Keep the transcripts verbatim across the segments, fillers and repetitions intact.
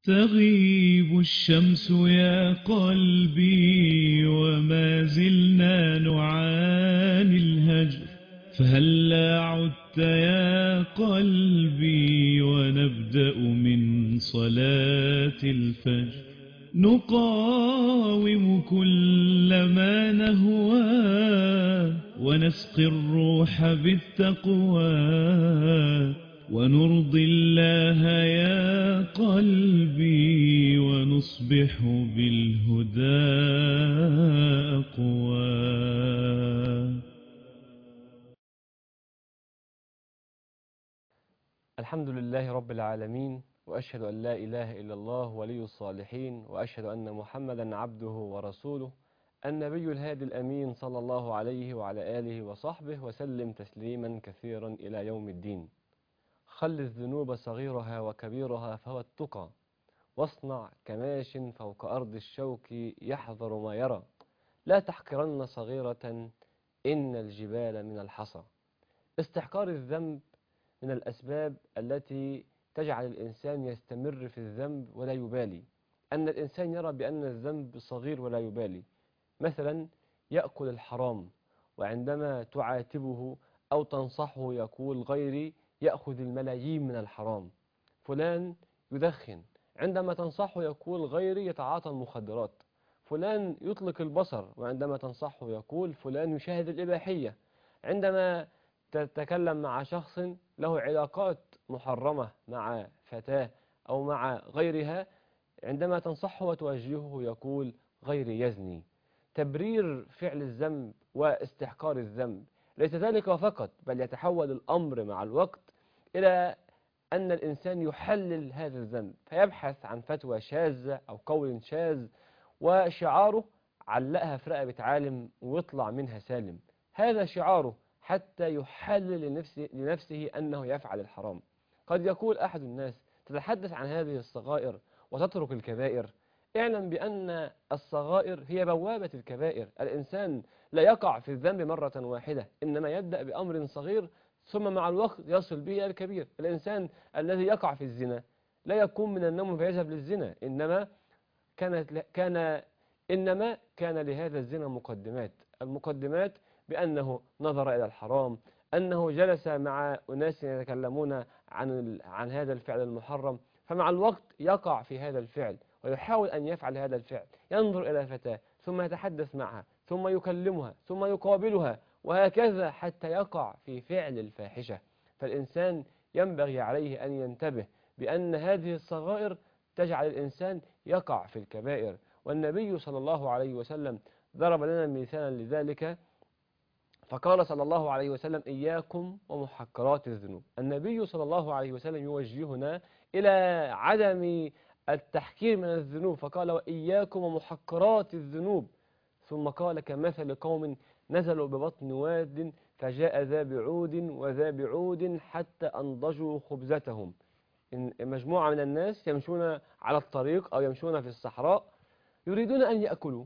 تغيب الشمس يا قلبي وما زلنا نعاني الهجر، فهلا عدت يا قلبي ونبدأ من صلاة الفجر. نقاوم كل ما نهوى ونسقي الروح بالتقوى، ونرضي الله يا قلبي ونصبح بالهدى أقوى. الحمد لله رب العالمين، وأشهد أن لا إله إلا الله ولي الصالحين، وأشهد أن محمدا عبده ورسوله النبي الهادي الأمين صلى الله عليه وعلى آله وصحبه وسلم تسليما كثيرا إلى يوم الدين. خل الذنوب صغيرها وكبيرها فهو التقى، واصنع كماش فوق أرض الشوك يحذر ما يرى، لا تحقرن صغيرة إن الجبال من الحصى. استحقار الذنب من الأسباب التي تجعل الإنسان يستمر في الذنب ولا يبالي، أن الإنسان يرى بأن الذنب صغير ولا يبالي. مثلا يأكل الحرام، وعندما تعاتبه أو تنصحه يقول غيري يأخذ الملايين من الحرام. فلان يدخن، عندما تنصحه يقول غيري يتعاطى المخدرات. فلان يطلق البصر، وعندما تنصحه يقول فلان يشاهد الإباحية. عندما تتكلم مع شخص له علاقات محرمة مع فتاة أو مع غيرها، عندما تنصحه وتوجهه يقول غيري يزني. تبرير فعل الذنب واستحقار الذنب ليس ذلك فقط، بل يتحول الأمر مع الوقت إلى أن الإنسان يحلل هذا الذنب، فيبحث عن فتوى شاذة أو قول شاذ وشعاره علقها في رقبة عالم ويطلع منها سالم. هذا شعاره حتى يحلل لنفسه, لنفسه أنه يفعل الحرام. قد يقول أحد الناس تتحدث عن هذه الصغائر وتترك الكبائر. اعلم بأن الصغائر هي بوابة الكبائر. الإنسان لا يقع في الذنب مرة واحدة، إنما يبدأ بأمر صغير ثم مع الوقت يصل به إلى الكبير. الإنسان الذي يقع في الزنا لا يقوم من النوم فيذهب للزنا، إنما كانت كان إنما كان لهذا الزنا مقدمات. المقدمات بأنه نظر إلى الحرام، أنه جلس مع أناس يتكلمون عن عن هذا الفعل المحرم، فمع الوقت يقع في هذا الفعل ويحاول أن يفعل هذا الفعل. ينظر إلى فتاة ثم يتحدث معها ثم يكلمها ثم يقابلها، وهكذا حتى يقع في فعل الفاحشة. فالإنسان ينبغي عليه أن ينتبه بأن هذه الصغائر تجعل الإنسان يقع في الكبائر. والنبي صلى الله عليه وسلم ضرب لنا مثالا لذلك، فقال صلى الله عليه وسلم إياكم ومحقرات الذنوب. النبي صلى الله عليه وسلم يوجهنا إلى عدم التحكير من الذنوب، فقال وإياكم ومحقرات الذنوب، ثم قال كمثل قوم نزلوا ببطن واد فجاء ذا بعود وذا بعود حتى أنضجوا خبزتهم. إن مجموعة من الناس يمشون على الطريق أو يمشون في الصحراء يريدون أن يأكلوا،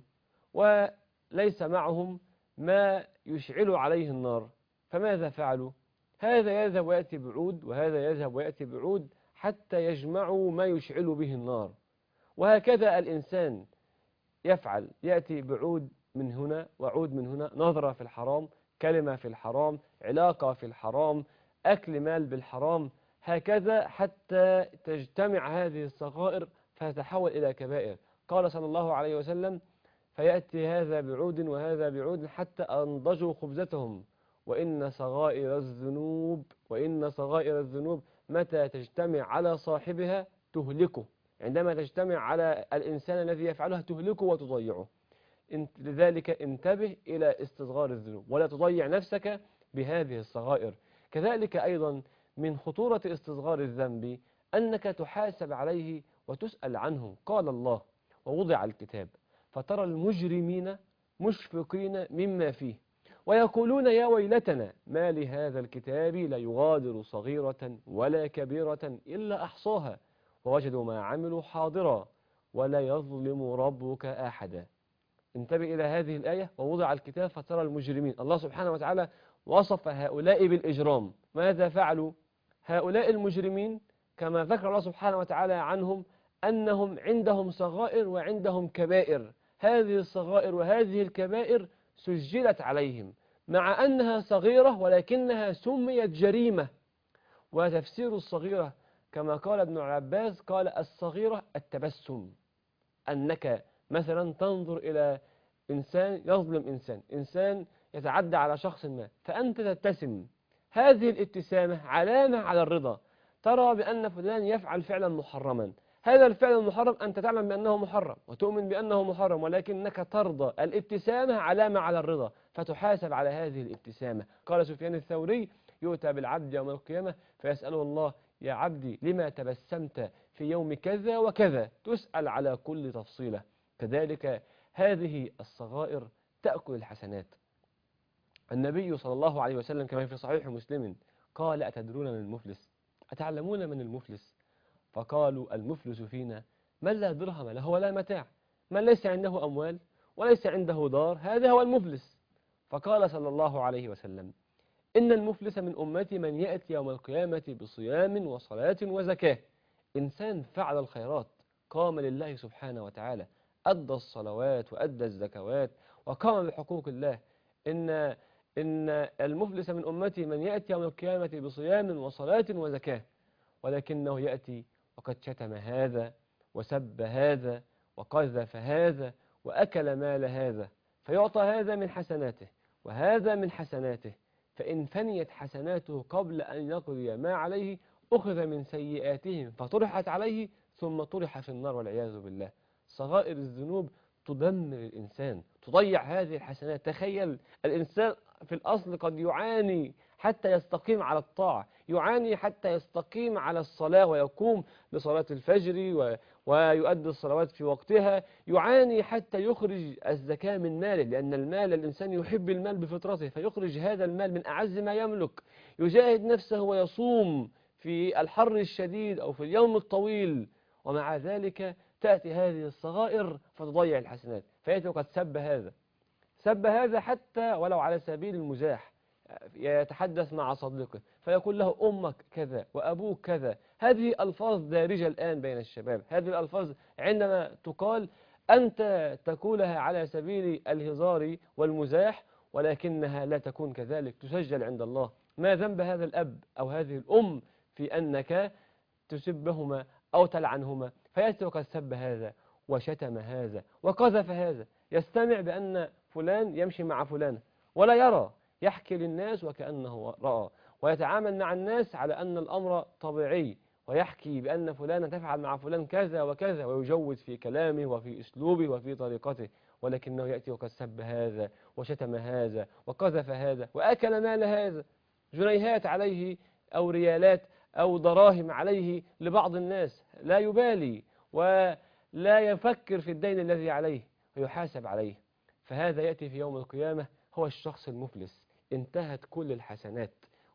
وليس معهم ما يشعل عليه النار، فماذا فعلوا؟ هذا يذهب ويأتي بعود وهذا يذهب ويأتي بعود حتى يجمعوا ما يشعل به النار. وهكذا الإنسان يفعل، يأتي بعود من هنا وعود من هنا، نظرة في الحرام، كلمة في الحرام، علاقة في الحرام، أكل مال بالحرام، هكذا حتى تجتمع هذه الصغائر فتتحول إلى كبائر. قال صلى الله عليه وسلم فيأتي هذا بعود وهذا بعود حتى أنضجوا خبزتهم. وإن صغائر الذنوب وإن صغائر الذنوب متى تجتمع على صاحبها تهلكه. عندما تجتمع على الإنسان الذي يفعلها تهلكه وتضيعه. لذلك انتبه إلى استصغار الذنوب ولا تضيع نفسك بهذه الصغائر. كذلك أيضا من خطورة استصغار الذنب أنك تحاسب عليه وتسأل عنه. قال الله ووضع الكتاب فترى المجرمين مشفقين مما فيه ويقولون يا ويلتنا ما لهذا الكتاب لا يغادر صغيرة ولا كبيرة إلا أحصاها ووجدوا ما عملوا حاضرا ولا يظلم ربك أحدا. انتبه إلى هذه الآية ووضع الكتاب فترى المجرمين. الله سبحانه وتعالى وصف هؤلاء بالإجرام. ماذا فعلوا؟ هؤلاء المجرمين كما ذكر الله سبحانه وتعالى عنهم أنهم عندهم صغائر وعندهم كبائر، هذه الصغائر وهذه الكبائر سجلت عليهم مع أنها صغيرة ولكنها سميت جريمة. وتفسير الصغيرة كما قال ابن عباس قال الصغيرة التبسم، أنك مثلا تنظر إلى إنسان يظلم إنسان، إنسان يتعدى على شخص ما، فأنت تبتسم، هذه الابتسامة علامة على الرضا، ترى بأن فلان يفعل فعلا محرما، هذا الفعل المحرم أنت تعلم بأنه محرم وتؤمن بأنه محرم، ولكنك ترضى، الابتسامة علامة على الرضا، فتحاسب على هذه الابتسامة. قال سفيان الثوري يؤتى بالعبد يوم القيامة فيسأله الله يا عبدي لما تبسمت في يوم كذا وكذا، تسأل على كل تفصيلة. كذلك هذه الصغائر تأكل الحسنات. النبي صلى الله عليه وسلم كما في صحيح مسلم قال أتدرون من المفلس؟ أتعلمون من المفلس؟ فقالوا المفلس فينا من لا درهم له ولا متاع، من ليس عنده أموال وليس عنده دار، هذا هو المفلس. فقال صلى الله عليه وسلم إن المفلس من أمتي من يأتي يوم القيامة بصيام وصلاة وزكاة، إنسان فعل الخيرات، قام لله سبحانه وتعالى، أدى الصلوات وأدى الزكوات وقام بحقوق الله. إن إن المفلس من أمتي من يأتي يوم القيامة بصيام وصلاة وزكاة، ولكنه يأتي وقد شتم هذا وسب هذا وقذف هذا وأكل مال هذا، فيعطى هذا من حسناته وهذا من حسناته، فإن فنيت حسناته قبل أن يقضي ما عليه أخذ من سيئاتهم فطرحت عليه ثم طرح في النار والعياذ بالله. صغائر الذنوب تدمر الإنسان، تضيع هذه الحسنات. تخيل الإنسان في الأصل قد يعاني حتى يستقيم على الطاعة، يعاني حتى يستقيم على الصلاة ويقوم لصلاة الفجر و... ويؤدي الصلوات في وقتها، يعاني حتى يخرج الزكاة من ماله، لأن المال الإنسان يحب المال بفطرته، فيخرج هذا المال من أعز ما يملك، يجاهد نفسه ويصوم في الحر الشديد أو في اليوم الطويل، ومع ذلك تأتي هذه الصغائر فتضيع الحسنات، فيأتي وقد سب هذا سب هذا حتى ولو على سبيل المزاح، يتحدث مع صديقه فيقول له أمك كذا وأبوك كذا. هذه ألفاظ دارجة الآن بين الشباب، هذه الألفاظ عندما تقال أنت تقولها على سبيل الهزار والمزاح، ولكنها لا تكون كذلك، تسجل عند الله. ما ذنب هذا الأب أو هذه الأم في أنك تسبهما أو تلعنهما؟ فيأتي وقد سب هذا وشتم هذا وقذف هذا، يستمع بأن فلان يمشي مع فلان ولا يرى، يحكي للناس وكأنه رأى، ويتعامل مع الناس على أن الأمر طبيعي، ويحكي بأن فلان تفعل مع فلان كذا وكذا، ويجود في كلامه وفي أسلوبه وفي طريقته، ولكنه يأتي وقد سب هذا وشتم هذا وقذف هذا وأكل مال هذا، جنيهات عليه أو ريالات أو دراهم عليه لبعض الناس، لا يبالي ولا يفكر في الدين الذي عليه ويحاسب عليه. فهذا يأتي في يوم القيامة هو الشخص المفلس، انتهت كل الحسنات،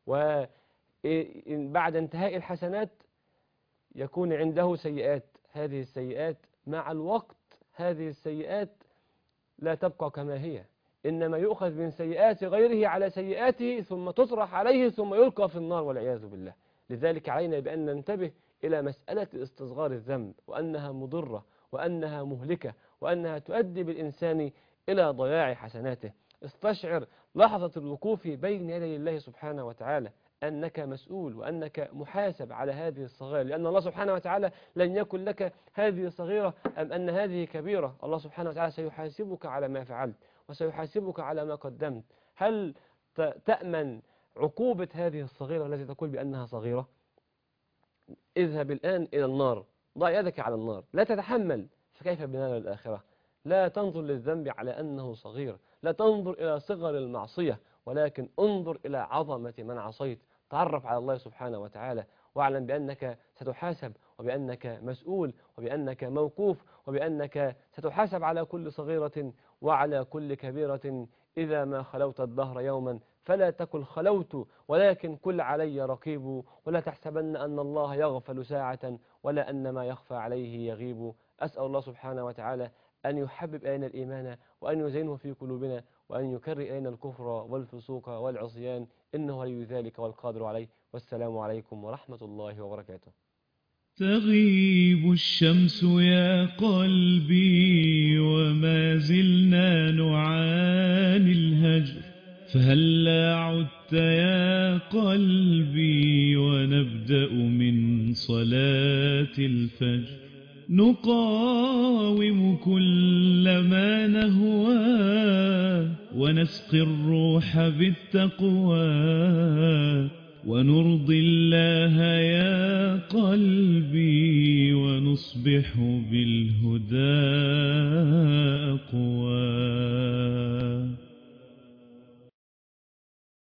وبعد انتهاء الحسنات يكون عنده سيئات، هذه السيئات مع الوقت هذه السيئات لا تبقى كما هي، إنما يؤخذ من سيئات غيره على سيئاته ثم تطرح عليه ثم يلقى في النار والعياذ بالله. لذلك علينا بأن ننتبه إلى مسألة استصغار الذنب، وأنها مضرة وأنها مهلكة وأنها تؤدي بالإنسان إلى ضياع حسناته. استشعر لحظة الوقوف بين يدي الله سبحانه وتعالى أنك مسؤول وأنك محاسب على هذه الصغيرة، لأن الله سبحانه وتعالى لن يكن لك هذه صغيرة أم أن هذه كبيرة، الله سبحانه وتعالى سيحاسبك على ما فعلت وسيحاسبك على ما قدمت. هل تأمن عقوبة هذه الصغيرة التي تقول بأنها صغيرة؟ اذهب الآن إلى النار، ضع يدك على النار، لا تتحمل، فكيف بنار الآخرة؟ لا تنظر للذنب على أنه صغير، لا تنظر إلى صغر المعصية، ولكن انظر إلى عظمة من عصيت. تعرف على الله سبحانه وتعالى، واعلم بأنك ستحاسب وبأنك مسؤول وبأنك موقوف وبأنك ستحاسب على كل صغيرة وعلى كل كبيرة. إذا ما خلوت الدهر يوما فلا تكن خلوت، ولكن كل علي رقيب، ولا تحسبن أن الله يغفل ساعة ولا أن ما يخفى عليه يغيب. أسأل الله سبحانه وتعالى أن يحبب إلينا الإيمان وأن يزينه في قلوبنا وأن يكرر إلينا الكفر والفسوق والعصيان، إنه ولي ذلك والقادر عليه. والسلام عليكم ورحمة الله وبركاته. تغيب الشمس يا قلبي وما زلنا نعاني الهجر، فهلا عدت يا قلبي ونبدأ من صلاة الفجر. نقاوم كل ما نهوى ونسقي الروح بالتقوى، ونرضي الله يا قلبي ونصبح بالهدى أقوى.